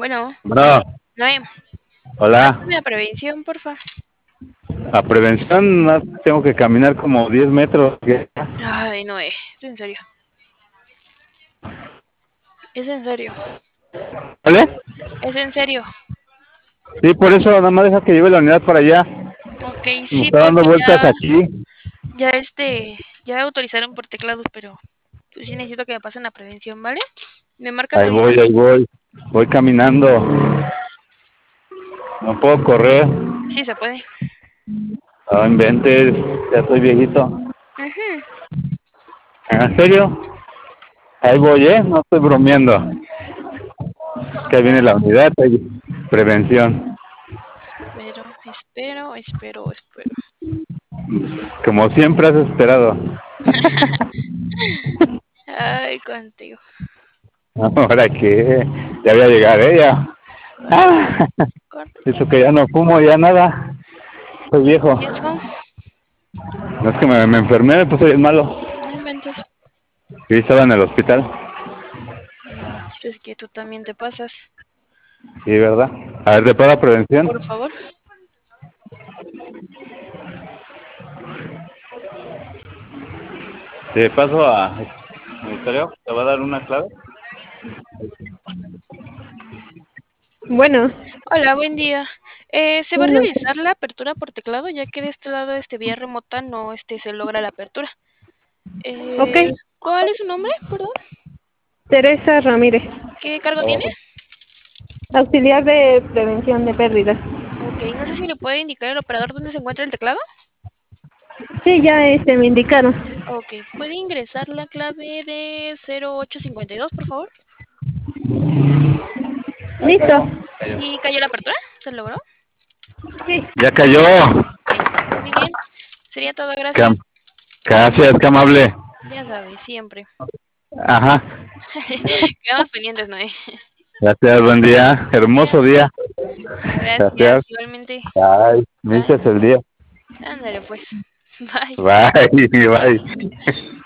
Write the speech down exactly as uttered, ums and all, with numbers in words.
Bueno, Bueno, Noé, hola. pásame a prevención, porfa. A prevención no, tengo que caminar como diez metros. ¿Qué? Ay, Noé, es en serio. Es en serio. ¿Vale? Es en serio. Sí, por eso nada más deja que lleve la unidad para allá. Ok, Me sí, está dando porque vueltas ya, aquí. ya este, ya autorizaron por teclados, pero pues sí necesito que me pasen a prevención, ¿vale? Me marcas Ahí tu voy, dirección. ahí voy. Voy caminando. No puedo correr. Sí, se puede. No inventes. Ya estoy viejito. Ujú. ¿En serio? Ahí voy, ¿eh? No estoy bromeando. Que ahí viene la unidad. Ahí. Prevención. Espero, espero, espero, espero. Como siempre has esperado. Ay, contigo. Ahora que ya voy a llegar, ¿eh? Ya. Córrele, Ah, eso córrele. que ya no fumo, ya nada. Soy viejo. ¿Y eso? No es que me, me enfermé, me puse bien malo. No inventes. Sí, estaba en el hospital. No, pues es que tú también te pasas. Sí, ¿verdad? A ver, ¿de para Por prevención? favor. Te paso a ministerio, te va a dar una clave. Bueno, Hola, buen día. Eh, ¿se va a bueno, realizar la apertura por teclado, ya que de este lado, este vía remota, no este se logra la apertura? ok. Eh, ¿cuál es su nombre? Perdón. Teresa Ramírez, ¿Qué cargo tiene? Abajo. auxiliar de prevención de pérdidas. Ok, no sé si le puede indicar el operador dónde se encuentra el teclado. Sí, ya este, me indicaron. Ok, ¿puede ingresar la clave de cero ocho cincuenta y dos, por favor? Listo. Cayó. ¿Y cayó la apertura? ¿Se logró? Sí, Ya cayó. Ok, muy bien. Sería todo, gracias. Cam- Gracias, qué amable. Ya sabes, siempre. Ajá. Quedamos pendientes, Noé. Gracias, buen día. Hermoso Cuídate. día. Gracias, Gracias. igualmente. Ay, me Bye. dices el día. Ándale, pues. Bye. Bye, bye.